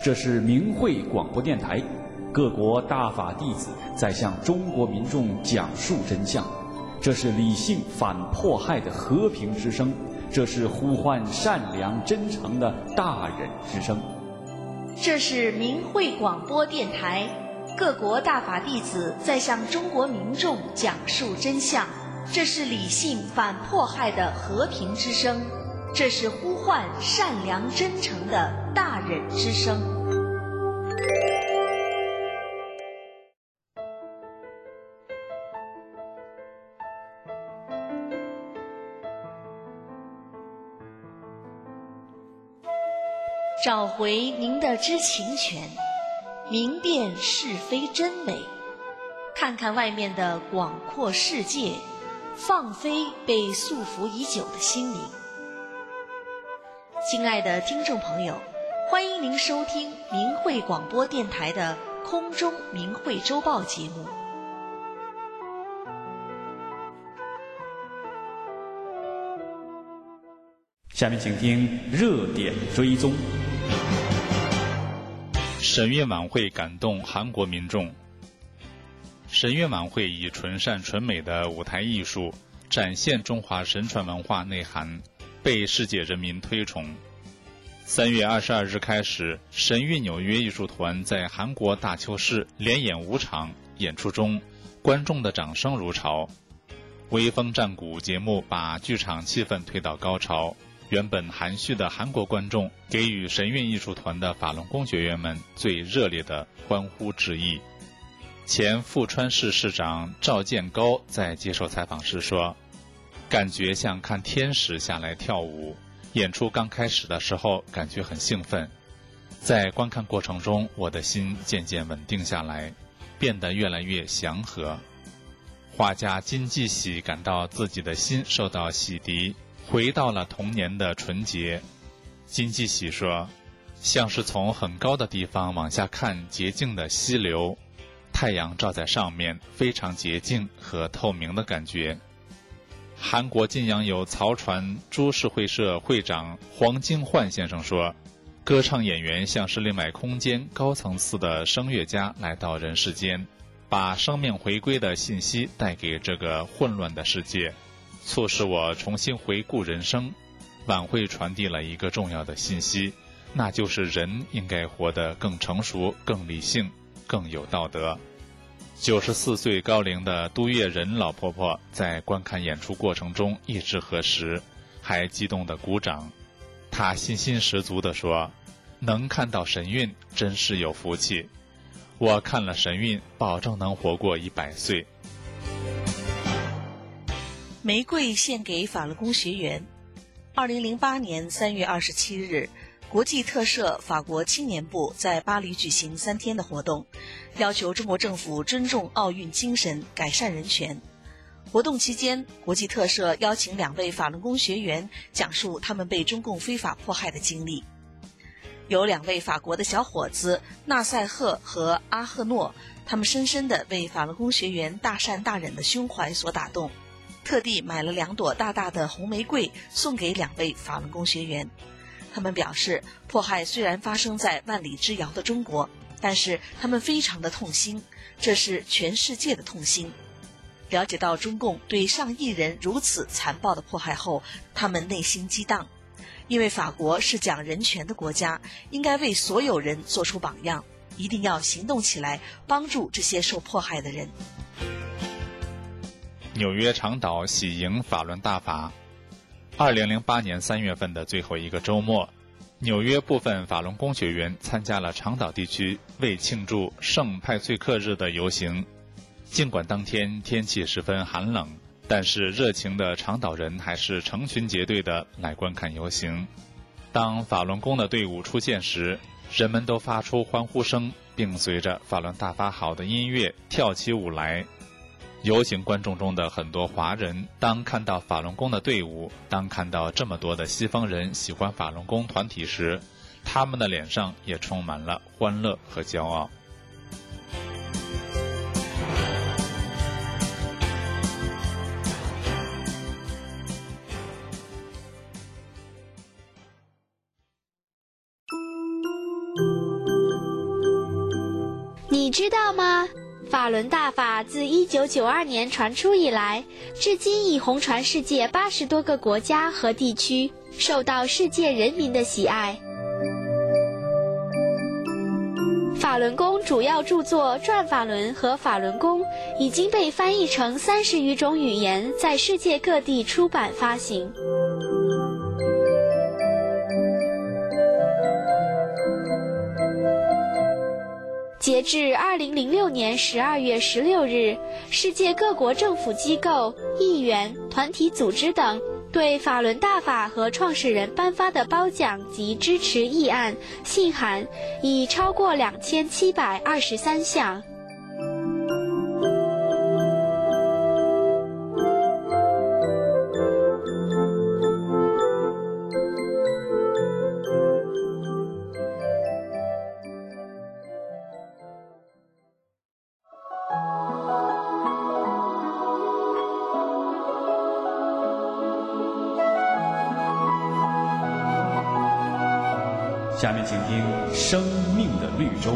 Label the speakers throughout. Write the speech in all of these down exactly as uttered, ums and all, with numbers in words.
Speaker 1: 这是明慧广播电台，各国大法弟子在向中国民众讲述真相。这是理性反迫害的和平之声，这是呼唤善良真诚的大忍之声。
Speaker 2: 这是明慧广播电台，各国大法弟子在向中国民众讲述真相。这是理性反迫害的和平之声，这是呼唤善良真诚的大忍之声。找回您的知情权，明辨是非真伪，看看外面的广阔世界，放飞被束缚已久的心灵。亲爱的听众朋友，欢迎您收听明慧广播电台的空中明慧周报节目。
Speaker 1: 下面请听热点追踪。
Speaker 3: 神韵晚会感动韩国民众。神韵晚会以纯善纯美的舞台艺术展现中华神传文化内涵，被世界人民推崇。三月二十二日开始，神韵纽约艺术团在韩国大邱市连演五场，演出中观众的掌声如潮。微风战鼓节目把剧场气氛推到高潮，原本含蓄的韩国观众给予神韵艺术团的法轮功学员们最热烈的欢呼致意。前富川市市长赵建高在接受采访时说，感觉像看天使下来跳舞，演出刚开始的时候感觉很兴奋，在观看过程中我的心渐渐稳定下来，变得越来越祥和。画家金继喜感到自己的心受到洗涤，回到了童年的纯洁。金继喜说，像是从很高的地方往下看洁净的溪流，太阳照在上面，非常洁净和透明的感觉。韩国晋阳有曹传株式会社会长黄金焕先生说，歌唱演员像是另外空间高层次的声乐家来到人世间，把生命回归的信息带给这个混乱的世界，促使我重新回顾人生。晚会传递了一个重要的信息，那就是人应该活得更成熟、更理性、更有道德。九十四岁高龄的都月仁老婆婆在观看演出过程中一直核实，还激动地鼓掌。她信心十足地说，能看到神韵真是有福气，我看了神韵保证能活过一百岁。
Speaker 2: 玫瑰献给法轮功学员。二零零八年三月二十七日，国际特赦法国青年部在巴黎举行三天的活动，要求中国政府尊重奥运精神，改善人权。活动期间，国际特赦邀请两位法轮功学员讲述他们被中共非法迫害的经历。有两位法国的小伙子纳赛赫和阿赫诺，他们深深地为法轮功学员大善大忍的胸怀所打动，特地买了两朵大大的红玫瑰送给两位法轮功学员。他们表示，迫害虽然发生在万里之遥的中国，但是他们非常的痛心，这是全世界的痛心。了解到中共对上亿人如此残暴的迫害后，他们内心激荡，因为法国是讲人权的国家，应该为所有人做出榜样，一定要行动起来，帮助这些受迫害的人。
Speaker 3: 纽约长岛喜迎法轮大法。二零零八年三月份的最后一个周末，纽约部分法轮功学员参加了长岛地区为庆祝圣派翠克日的游行。尽管当天天气十分寒冷，但是热情的长岛人还是成群结队的来观看游行。当法轮功的队伍出现时，人们都发出欢呼声，并随着法轮大法好的音乐跳起舞来。游行观众中的很多华人，当看到法轮功的队伍，当看到这么多的西方人喜欢法轮功团体时，他们的脸上也充满了欢乐和骄傲。
Speaker 4: 知道吗？法轮大法自一九九二年传出以来，至今已红传世界八十多个国家和地区，受到世界人民的喜爱。法轮功主要著作《转法轮》和《法轮功》已经被翻译成三十余种语言，在世界各地出版发行。截至二零零六年十二月十六日，世界各国政府机构、议员、团体组织等对法轮大法和创始人颁发的褒奖及支持议案、信函已超过两千七百二十三项。
Speaker 1: 下面请听《生命的绿洲》。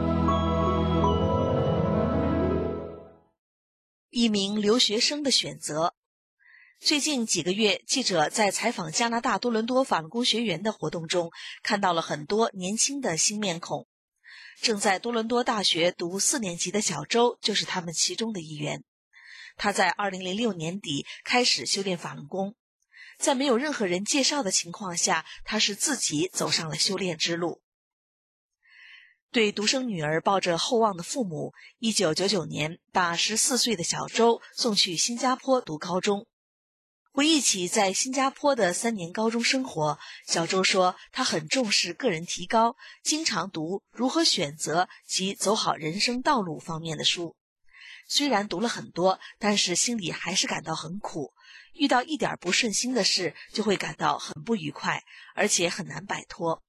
Speaker 2: 一名留学生的选择。最近几个月，记者在采访加拿大多伦多法轮功学员的活动中，看到了很多年轻的新面孔。正在多伦多大学读四年级的小周就是他们其中的一员。他在二零零六年底开始修炼法轮功。在没有任何人介绍的情况下，他是自己走上了修炼之路。对独生女儿抱着厚望的父母，一九九九年把十四岁的小周送去新加坡读高中。回忆起在新加坡的三年高中生活，小周说他很重视个人提高，经常读如何选择及走好人生道路方面的书。虽然读了很多，但是心里还是感到很苦。遇到一点不顺心的事，就会感到很不愉快，而且很难摆脱。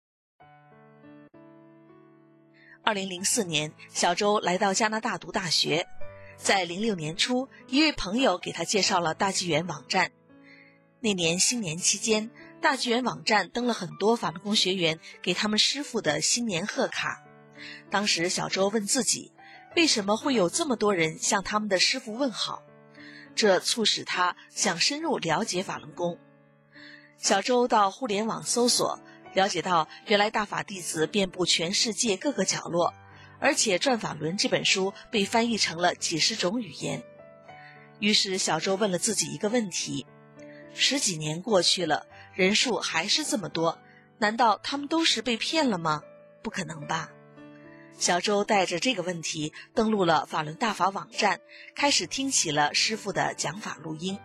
Speaker 2: 二零零四年，小周来到加拿大读大学。在零六年初，一位朋友给他介绍了大纪元网站。那年新年期间，大纪元网站登了很多法轮功学员给他们师父的新年贺卡。当时小周问自己，为什么会有这么多人向他们的师父问好？这促使他想深入了解法轮功。小周到互联网搜索，了解到原来大法弟子遍布全世界各个角落，而且《转法轮》这本书被翻译成了几十种语言。于是小周问了自己一个问题：十几年过去了，人数还是这么多，难道他们都是被骗了吗？不可能吧。小周带着这个问题登录了法轮大法网站，开始听起了师父的讲法录音。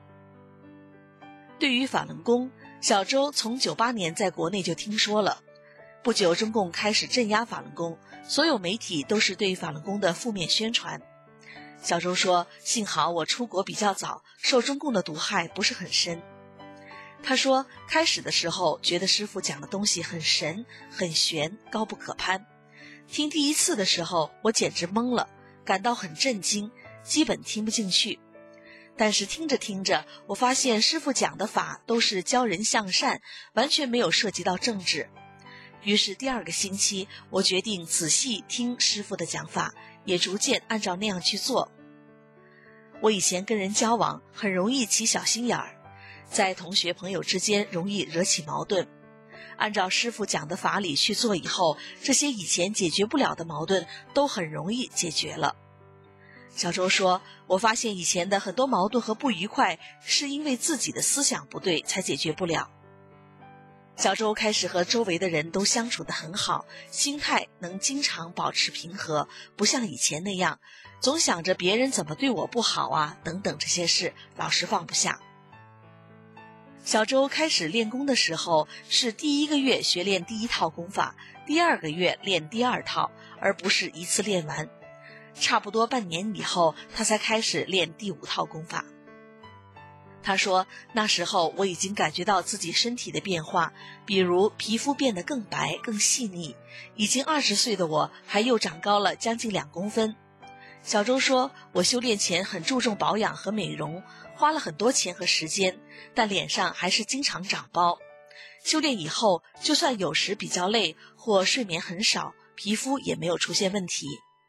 Speaker 2: 对于法轮功，小周从九八年在国内就听说了。不久中共开始镇压法轮功，所有媒体都是对法轮功的负面宣传。小周说，幸好我出国比较早，受中共的毒害不是很深。他说，开始的时候觉得师父讲的东西很神很玄，高不可攀。听第一次的时候，我简直懵了，感到很震惊，基本听不进去。但是听着听着，我发现师父讲的法都是教人向善，完全没有涉及到政治。于是第二个星期，我决定仔细听师父的讲法，也逐渐按照那样去做。我以前跟人交往很容易起小心眼儿，在同学朋友之间容易惹起矛盾。按照师父讲的法理去做以后，这些以前解决不了的矛盾都很容易解决了。小周说，我发现以前的很多矛盾和不愉快是因为自己的思想不对才解决不了。小周开始和周围的人都相处得很好，心态能经常保持平和，不像以前那样总想着别人怎么对我不好啊等等这些事，老是放不下。小周开始练功的时候，是第一个月学练第一套功法，第二个月练第二套，而不是一次练完。差不多半年以后，他才开始练第五套功法。他说，那时候我已经感觉到自己身体的变化，比如皮肤变得更白更细腻，已经二十岁的我还又长高了将近两公分。小周说，我修炼前很注重保养和美容，花了很多钱和时间，但脸上还是经常长包。修炼以后，就算有时比较累或睡眠很少，皮肤也没有出现问题。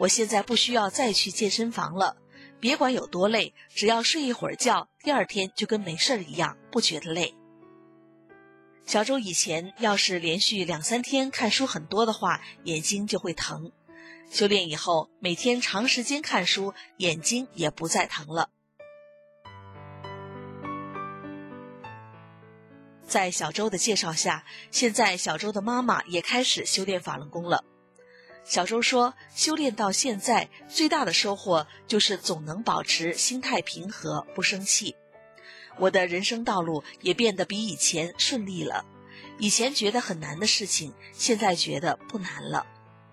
Speaker 2: 我现在不需要再去健身房了，别管有多累，只要睡一会儿觉，第二天就跟没事一样，不觉得累。小周以前要是连续两三天看书很多的话，眼睛就会疼。修炼以后，每天长时间看书，眼睛也不再疼了。在小周的介绍下，现在小周的妈妈也开始修炼法轮功了。小周说，修炼到现在最大的收获就是总能保持心态平和，不生气。我的人生道路也变得比以前顺利了，以前觉得很难的事情，现在觉得不难了。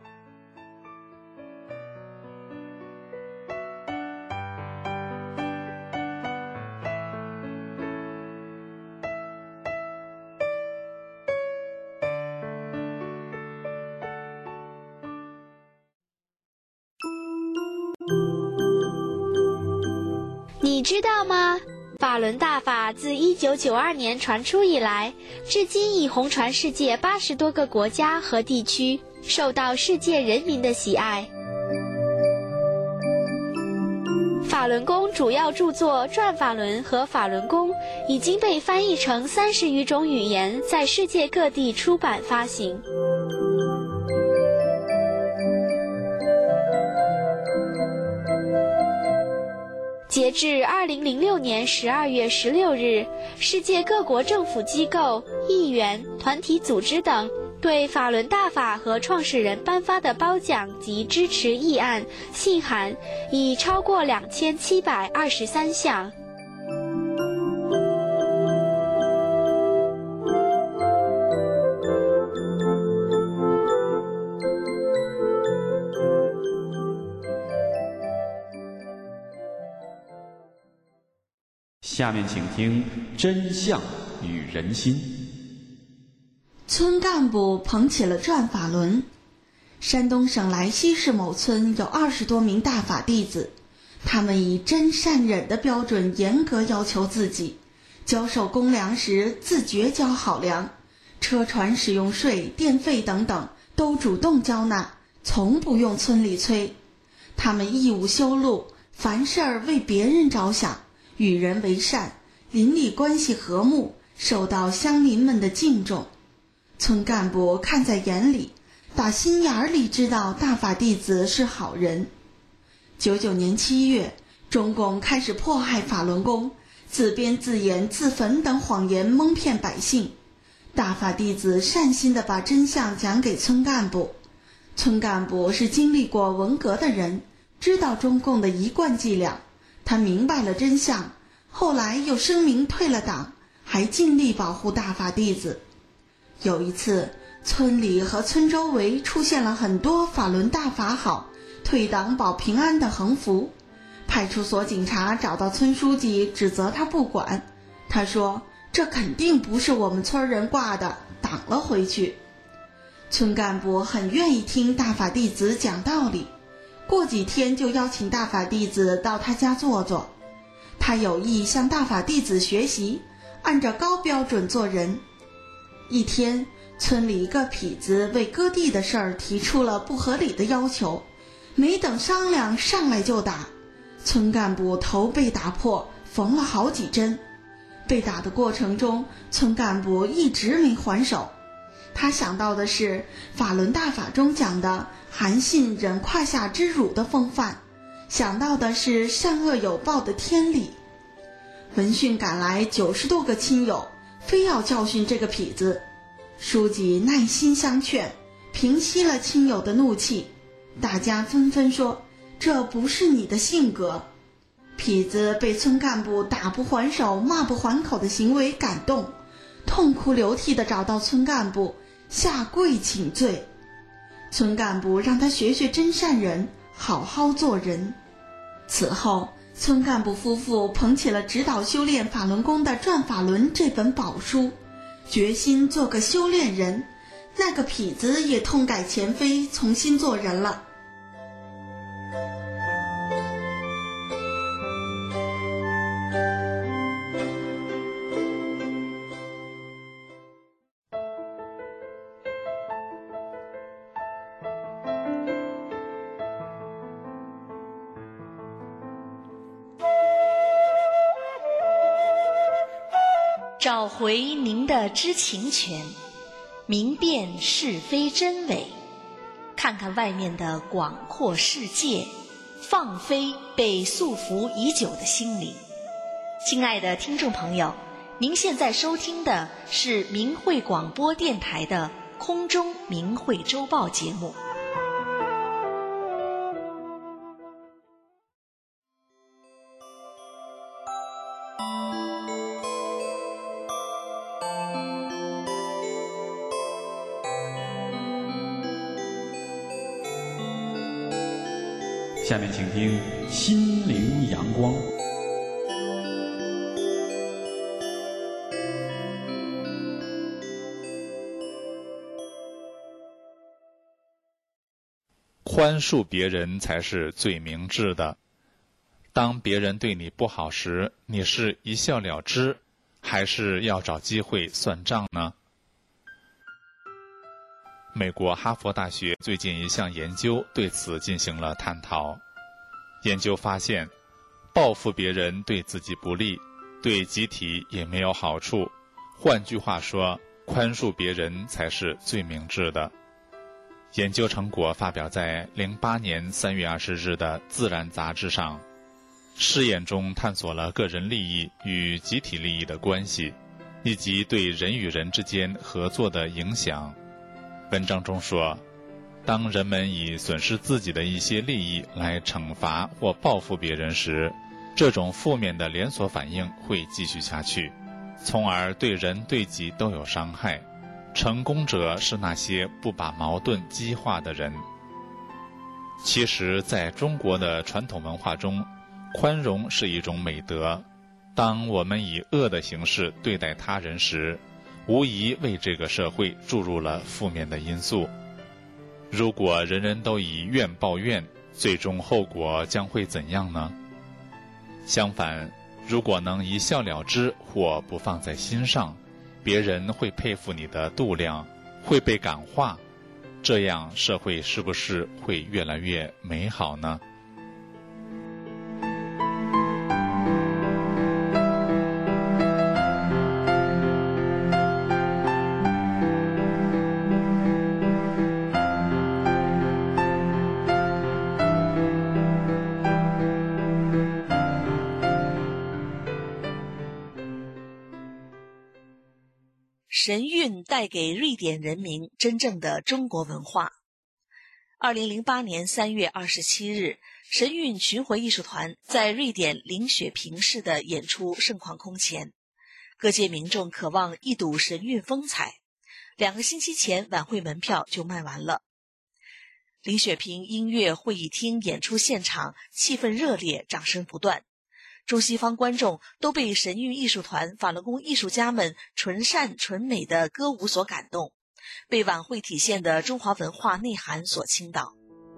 Speaker 4: 你知道吗？法轮大法自一九九二年传出以来，至今已红传世界八十多个国家和地区，受到世界人民的喜爱。法轮功主要著作《转法轮》和《法轮功》已经被翻译成三十余种语言，在世界各地出版发行。截至二零零六年十二月十六日，世界各国政府机构、议员、团体组织等对法轮大法和创始人颁发的褒奖及支持议案、信函已超过两千七百二十三项。
Speaker 1: 下面请听真相与人心。
Speaker 5: 村干部捧起了转法轮。山东省莱西市某村有二十多名大法弟子，他们以真善忍的标准严格要求自己，交收公粮时自觉交好粮，车船使用税、电费等等都主动交纳，从不用村里催。他们义务修路，凡事儿为别人着想，与人为善，邻里关系和睦，受到乡邻们的敬重。村干部看在眼里，打心眼里知道大法弟子是好人。九九年七月，中共开始迫害法轮功，自编自演自焚等谎言蒙骗百姓。大法弟子善心地把真相讲给村干部。村干部是经历过文革的人，知道中共的一贯伎俩，他明白了真相，后来又声明退了党，还尽力保护大法弟子。有一次，村里和村周围出现了很多法轮大法好、退党保平安的横幅。派出所警察找到村书记，指责他不管。他说：“这肯定不是我们村人挂的，挡了回去。”村干部很愿意听大法弟子讲道理，过几天就邀请大法弟子到他家坐坐。他有意向大法弟子学习，按照高标准做人。一天，村里一个痞子为割地的事儿提出了不合理的要求，没等商量，上来就打。村干部头被打破，缝了好几针。被打的过程中，村干部一直没还手。他想到的是法轮大法中讲的韩信忍胯下之辱的风范，想到的是善恶有报的天理。闻讯赶来九十多个亲友，非要教训这个痞子。书记耐心相劝，平息了亲友的怒气。大家纷纷说，这不是你的性格。痞子被村干部打不还手、骂不还口的行为感动，痛哭流涕地找到村干部，下跪请罪。村干部让他学学真善忍，好好做人。此后，村干部夫妇捧起了指导修炼法轮功的《转法轮》这本宝书，决心做个修炼人。那个痞子也痛改前非，重新做人了。
Speaker 2: 找回您的知情权，明辨是非真伪，看看外面的广阔世界，放飞被束缚已久的心灵。亲爱的听众朋友，您现在收听的是明慧广播电台的空中明慧周报节目。
Speaker 1: 下面请听心灵阳光。
Speaker 3: 宽恕别人才是最明智的。当别人对你不好时，你是一笑了之，还是要找机会算账呢？美国哈佛大学最近一项研究对此进行了探讨。研究发现，报复别人对自己不利，对集体也没有好处。换句话说，宽恕别人才是最明智的。研究成果发表在零八年三月二十日的《自然》杂志上。试验中探索了个人利益与集体利益的关系，以及对人与人之间合作的影响。文章中说，当人们以损失自己的一些利益来惩罚或报复别人时，这种负面的连锁反应会继续下去，从而对人对己都有伤害。成功者是那些不把矛盾激化的人。其实，在中国的传统文化中，宽容是一种美德。当我们以恶的形式对待他人时，无疑为这个社会注入了负面的因素。如果人人都以怨报怨，最终后果将会怎样呢？相反，如果能一笑了之或不放在心上，别人会佩服你的度量，会被感化，这样社会是不是会越来越美好呢？
Speaker 2: 神韵带给瑞典人民真正的中国文化。二零零八年三月二十七日，神韵巡回艺术团在瑞典林雪平市的演出盛况空前，各界民众渴望一睹神韵风采。两个星期前，晚会门票就卖完了。林雪平音乐会议厅演出现场气氛热烈，掌声不断。中西方观众都被神韵艺术团法轮功艺术家们纯善纯美的歌舞所感动，被晚会体现的中华文化内涵所倾倒。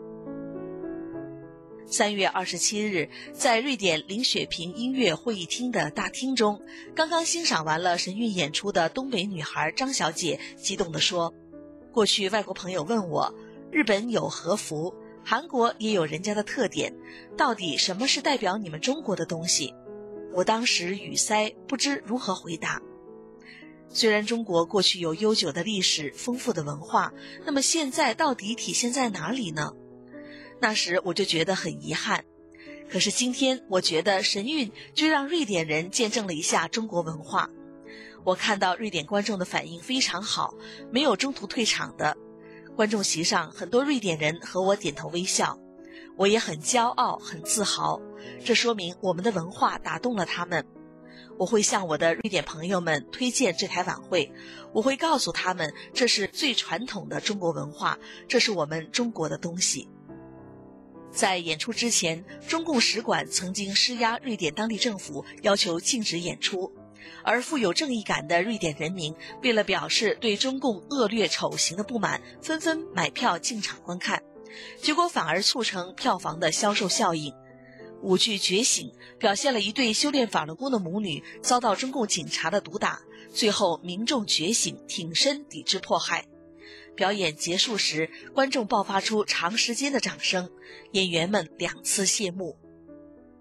Speaker 2: 三月二十七日，在瑞典林雪平音乐会议厅的大厅中，刚刚欣赏完了神韵演出的东北女孩张小姐激动地说：“过去外国朋友问我，日本有和服，韩国也有人家的特点，到底什么是代表你们中国的东西？”我当时语塞，不知如何回答。虽然中国过去有悠久的历史、丰富的文化，那么现在到底体现在哪里呢？那时我就觉得很遗憾。可是今天，我觉得神韵就让瑞典人见证了一下中国文化。我看到瑞典观众的反应非常好，没有中途退场的。观众席上很多瑞典人和我点头微笑，我也很骄傲很自豪，这说明我们的文化打动了他们。我会向我的瑞典朋友们推荐这台晚会，我会告诉他们，这是最传统的中国文化，这是我们中国的东西。在演出之前，中共使馆曾经施压瑞典当地政府，要求禁止演出。而富有正义感的瑞典人民为了表示对中共恶劣丑行的不满，纷纷买票进场观看，结果反而促成票房的销售效应。舞剧《觉醒》表现了一对修炼法轮功的母女遭到中共警察的毒打，最后民众觉醒，挺身抵制迫害。表演结束时，观众爆发出长时间的掌声，演员们两次谢幕。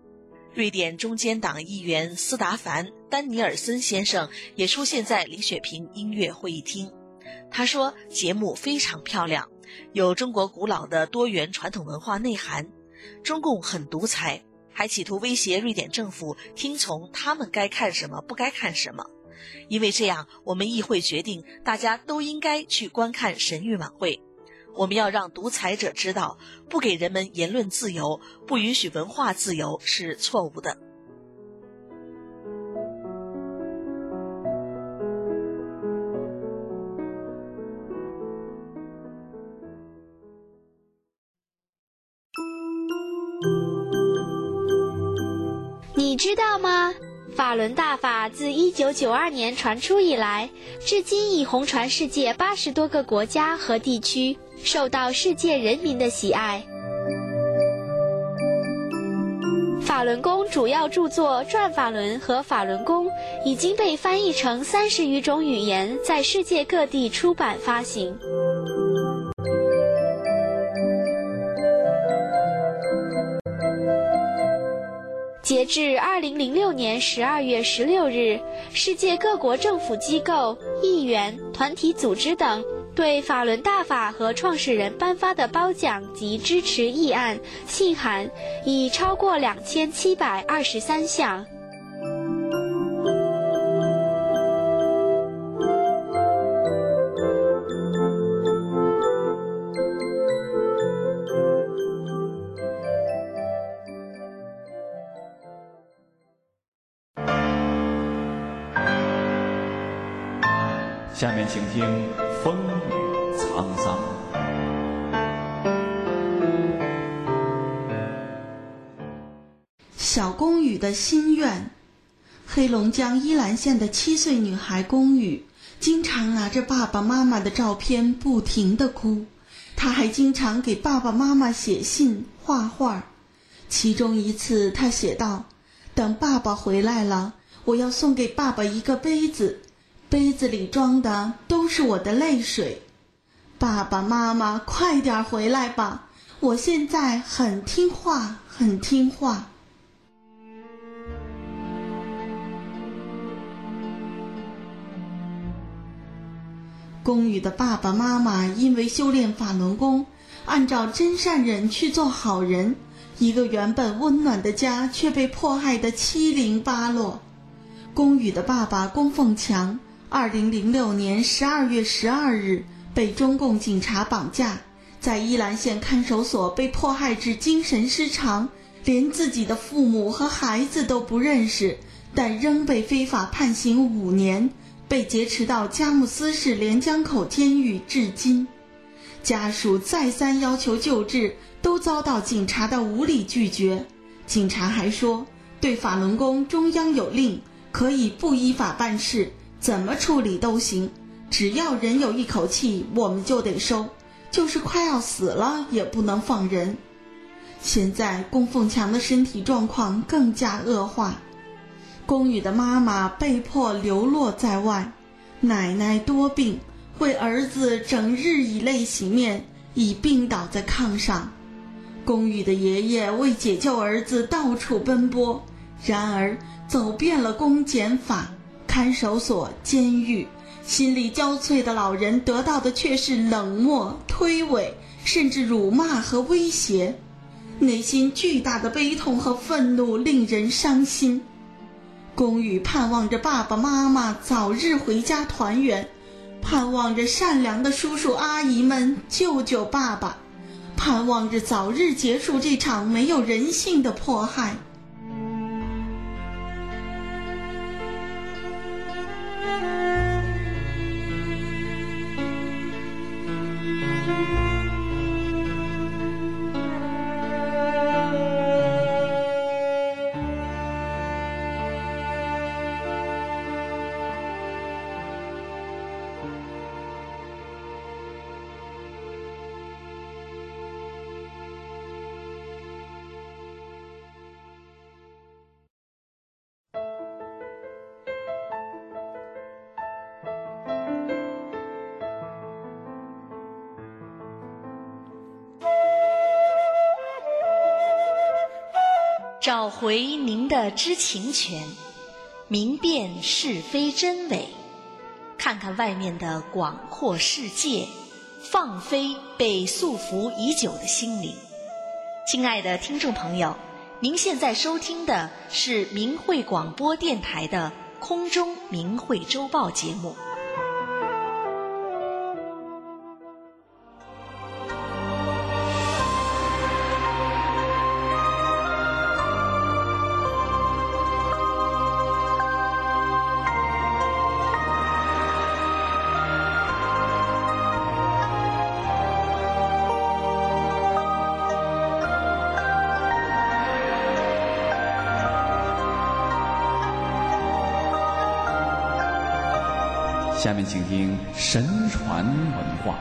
Speaker 2: 瑞典中间党议员斯达凡·丹尼尔森先生也出现在李雪萍音乐会议厅。他说，节目非常漂亮，有中国古老的多元传统文化内涵。中共很独裁，还企图威胁瑞典政府听从他们该看什么不该看什么。因为这样，我们议会决定大家都应该去观看神韵晚会。我们要让独裁者知道，不给人们言论自由，不允许文化自由是错误的。
Speaker 4: 你知道吗？法轮大法自一九九二年传出以来，至今已红传世界八十多个国家和地区，受到世界人民的喜爱。法轮功主要著作《转法轮》和《法轮功》已经被翻译成三十余种语言，在世界各地出版发行。截至二零零六年十二月十六日，世界各国政府机构、议员、团体组织等对法轮大法和创始人颁发的褒奖及支持议案、信函已超过两千七百二十三项。
Speaker 1: 下面请听《风雨沧桑》。
Speaker 5: 小宫羽的心愿。黑龙江依兰县的七岁女孩宫羽，经常拿着爸爸妈妈的照片不停地哭。她还经常给爸爸妈妈写信、画画。其中一次，她写道：“等爸爸回来了，我要送给爸爸一个杯子。杯子里装的都是我的泪水。爸爸妈妈，快点回来吧，我现在很听话，很听话。”宫羽的爸爸妈妈因为修炼法轮功，按照真善忍去做好人，一个原本温暖的家却被迫害得七零八落。宫羽的爸爸宫凤强二零零六年十二月十二日被中共警察绑架，在依兰县看守所被迫害至精神失常，连自己的父母和孩子都不认识，但仍被非法判刑五年，被劫持到佳木斯市连江口监狱至今。家属再三要求救治，都遭到警察的无理拒绝。警察还说，对法轮功中央有令，可以不依法办事，怎么处理都行，只要人有一口气，我们就得收，就是快要死了也不能放人。现在宫凤强的身体状况更加恶化，宫羽的妈妈被迫流落在外，奶奶多病，为儿子整日以泪洗面，已病倒在炕上。宫羽的爷爷为解救儿子到处奔波，然而走遍了公检法、看守所、监狱，心力交瘁的老人得到的却是冷漠、推诿，甚至辱骂和威胁。内心巨大的悲痛和愤怒令人伤心。宫羽盼望着爸爸妈妈早日回家团圆，盼望着善良的叔叔阿姨们救救爸爸，盼望着早日结束这场没有人性的迫害。
Speaker 2: 找回您的知情权，明辨是非真伪，看看外面的广阔世界，放飞被束缚已久的心灵。亲爱的听众朋友，您现在收听的是明慧广播电台的空中明慧周报节目。
Speaker 1: 下面请听神传文化。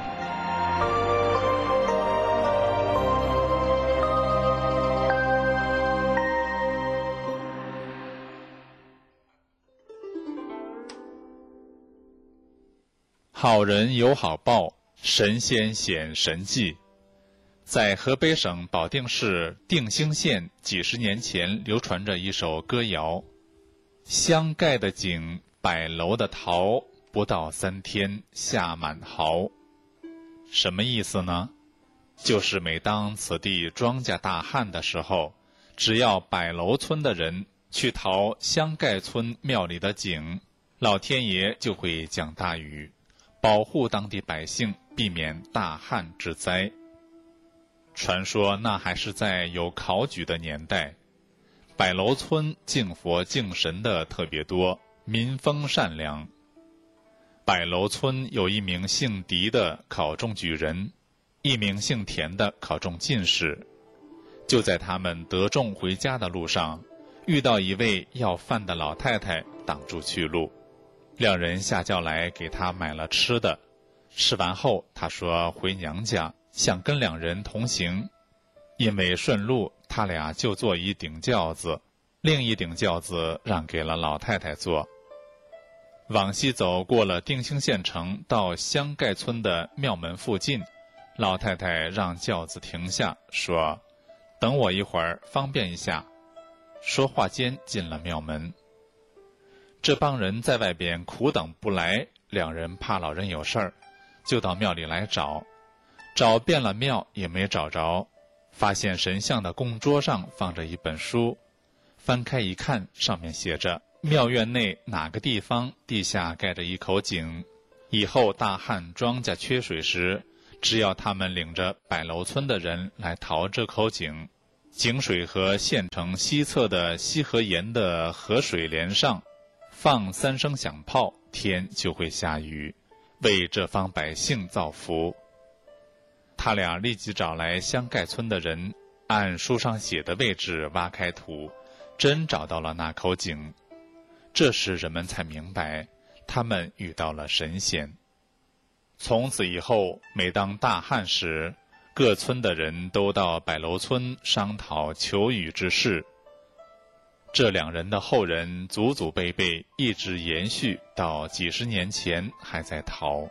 Speaker 3: 好人有好报，神仙显神迹。在河北省保定市定兴县几十年前流传着一首歌谣：香盖的井，百楼的桃，不到三天下满壕。什么意思呢？就是每当此地庄稼大旱的时候，只要百楼村的人去淘香盖村庙里的井，老天爷就会降大雨，保护当地百姓避免大旱之灾。传说那还是在有考举的年代，百楼村敬佛敬神的特别多，民风善良。百楼村有一名姓狄的考中举人，一名姓田的考中进士。就在他们得中回家的路上，遇到一位要饭的老太太挡住去路，两人下轿来给她买了吃的。吃完后，她说回娘家，想跟两人同行。因为顺路，他俩就坐一顶轿子，另一顶轿子让给了老太太坐。往西走过了定兴县城，到香盖村的庙门附近，老太太让轿子停下，说：“等我一会儿，方便一下。”说话间进了庙门。这帮人在外边苦等不来，两人怕老人有事儿，就到庙里来找，找遍了庙也没找着，发现神像的供桌上放着一本书，翻开一看，上面写着庙院内哪个地方地下盖着一口井，以后大旱庄稼缺水时，只要他们领着百楼村的人来淘这口井，井水和县城西侧的西河沿的河水连上，放三声响炮，天就会下雨，为这方百姓造福。他俩立即找来香盖村的人，按书上写的位置挖开土，真找到了那口井。这时人们才明白，他们遇到了神仙。从此以后，每当大旱时，各村的人都到百楼村商讨求雨之事。这两人的后人祖祖辈辈一直延续到几十年前还在淘。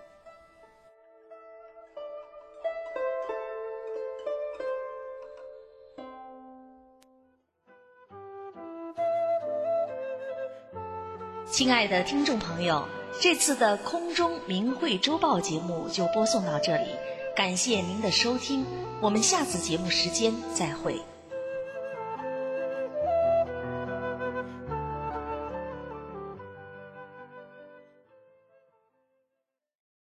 Speaker 2: 亲爱的听众朋友，这次的空中明慧周报节目就播送到这里，感谢您的收听，我们下次节目时间再会。